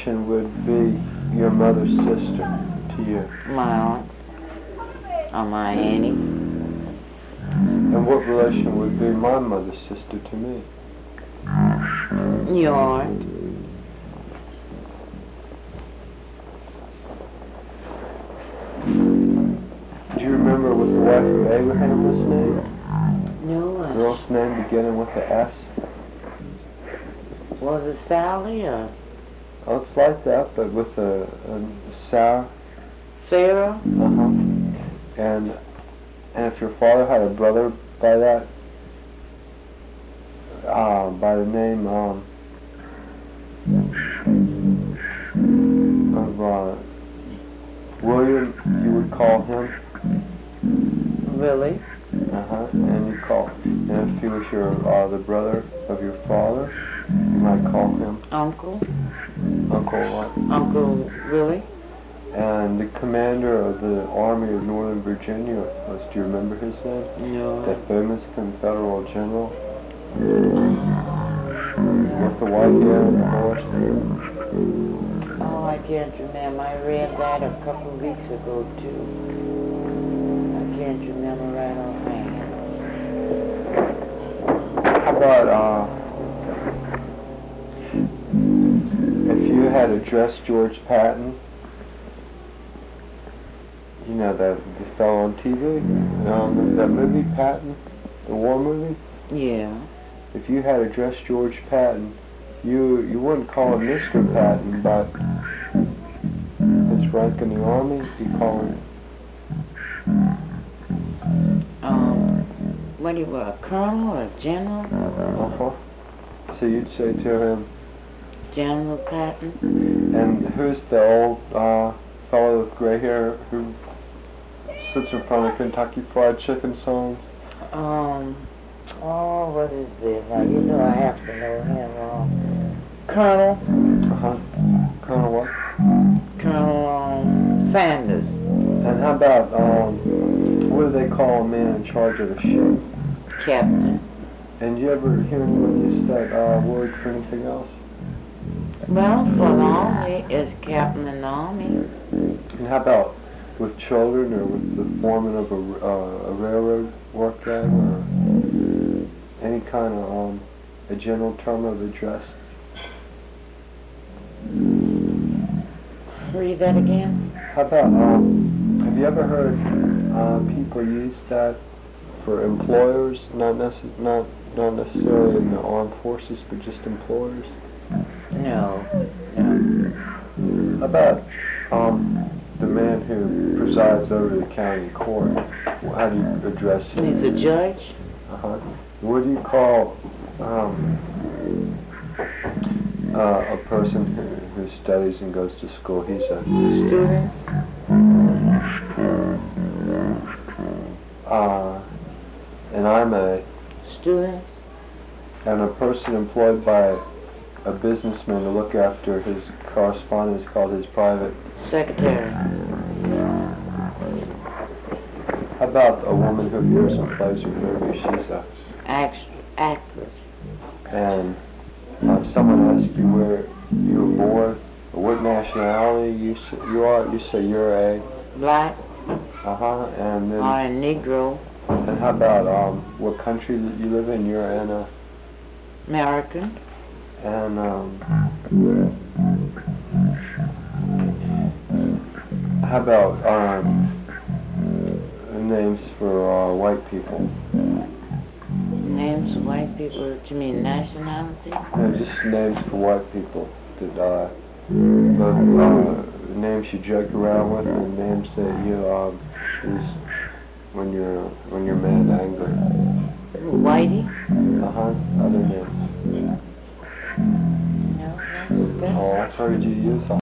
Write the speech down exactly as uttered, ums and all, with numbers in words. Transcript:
relation would be your mother's sister to you? My aunt. Or my auntie. And what relation would be my mother's sister to me? Your aunt. Do you remember what the wife of Abraham was named? No. The girl's name beginning with the S? Was it Sally or Oh, it's like that, but with a, a sour. Sarah? Uh-huh. And, and if your father had a brother by that, uh, by the name, um, of, uh, William, you would call him? Really? Uh-huh. And you call, and if he was your, uh, the brother of your father, you might call him Uncle? Uncle what? Uncle Willie? And the commander of the Army of Northern Virginia was, do you remember his name? No. The famous Confederate general? With the white hair and the horse? Oh, I can't remember. I read that a couple of weeks ago, too. I can't remember right offhand. How about, uh, if you had addressed George Patton, you know, that the fellow on T V, um, that movie, Patton, the war movie? Yeah. If you had addressed George Patton, you you wouldn't call him Mister Patton, but his rank in the Army, you call him... Um, what do you want, a colonel or a general? Uh-huh. So you'd say to him... General Patton? And who's the old uh, fellow with gray hair who sits in front of Kentucky Fried Chicken songs? Um, oh, what is this? Now, you know I have to know him. Um, Colonel? Uh-huh. Colonel what? Colonel, um, Sanders. And how about, um, what do they call a man in charge of a ship? Captain. And you ever hear anyone use that uh, word for anything else? Well, for the Army, is Captain in the Army. And how about with children or with the foreman of a, uh, a railroad work that, or any kind of, um, a general term of address? Read that again. How about, um, have you ever heard uh, people use that for employers, not, necess- not, not necessarily in the armed forces, but just employers? No. No. How about um, the man who presides over the county court? How do you address him? He's a judge? Uh-huh. What do you call um, uh, a person who, who studies and goes to school? He's a... Students? Uh, and I'm a... Students? And a person employed by a businessman to look after his correspondence called his private... Secretary. How about a woman who appears in plays or movies? She's a... Act- actress. And uh, if someone asks you where you were born, or what nationality you s- you are, you say you're a... Black. Uh-huh, and then... Or a Negro. And how about um, what country that you live in? You're in a... American. And um... how about um... names for uh, white people? Names of white people, do you mean nationality? No, just names for white people that uh, but, uh, names you joke around with and names that you um use when you're when you're mad and angry. Whitey? Uh huh. Other names. No, that's, that's Oh, I've heard you use